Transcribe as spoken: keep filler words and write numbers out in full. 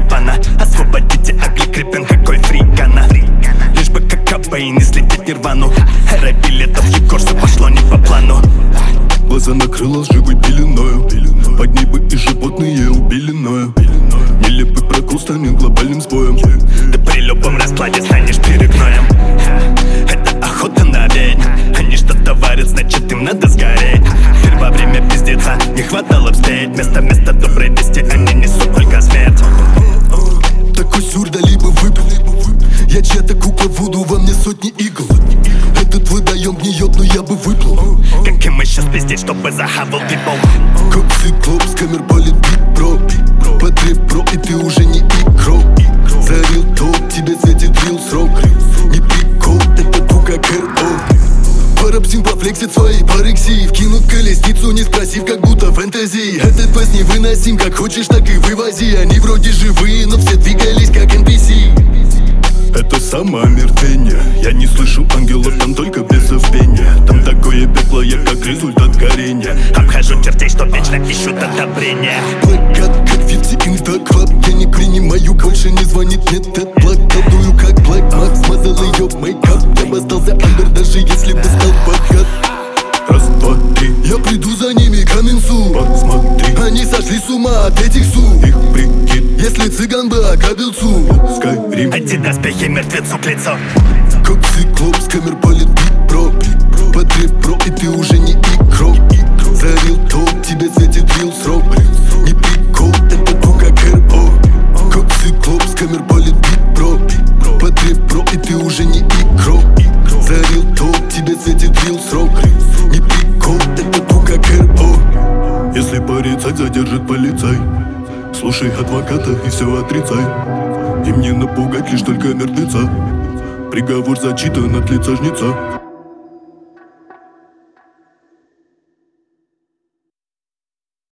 Гавана. Освободите Агли Крипен, какой фрикана. Лишь бы как Кобейн и слететь Нирвану. Эра билетов Егорса пошло не по плану. Глаза накрыла лживой пеленою. Под ней бы и животные убили Ноя. Нелепый прокол станет глобальным сбоем. Ты при любом раскладе станешь перегноем. Это охота на ведь. Они что-то варят, значит им надо сгореть. Теперь во время пиздеца не хватало встреть. Вместо вместо доброй вести они несут только смерть. Такой сюр, да либо выпил. Я чья-то кукла Вуду, во мне сотни игл. Этот водоем гниет, но я бы выплыл. Как им еще спиздеть, чтобы захавал people? Как циклоп, с камер палит бит, бро. Потреб, бро, и ты уже не игрок. Зарил топ, тебе светит рил срок. Не прикол, это пу как эр о. Парапсин пофлексит своей парексии. Вкинут колесницу, не спросив, как будто фэнтези. Этот квест невыносим, как хочешь, так и вывози. Они вроде живые, но все двигались как эн пи си. Это самоомертвение. Я не слышу ангелов, там только бесовпение. Там такое пекло, я как результат горения. Обхожу чертей, что вечно ищут одобрение. Плакат, как фифти in the club. Я не принимаю, больше не звонит, нет, этот плакат. Дую как Black Max, смазал ее мейкап. Я бы остался андер, даже если бы стал богат. Раз, два, три, я приду за ними, каменсу. Посмотри, они сошли с ума от этих су. Их прикид, если цыган бы ограбил цу. Скайрим, Эти доспехи мертвецу к лицу. как циклоп, с камер палит бит, бро. Потреб, бро, и ты уже не игрок. Зарил топ, тебе светит рил срок. Не прикол, это пу как эр о. Как циклоп, с камер палит бит, бро. Потреб, бро, и ты уже не игрок. Зарил топ, тебе светит рил срок. Не прикол, это пу как эр о. Если порицать, задержит полицай. Слушай адвоката и все отрицай. Им не напугать лишь только мертвеца. Приговор зачитан от лица жнеца.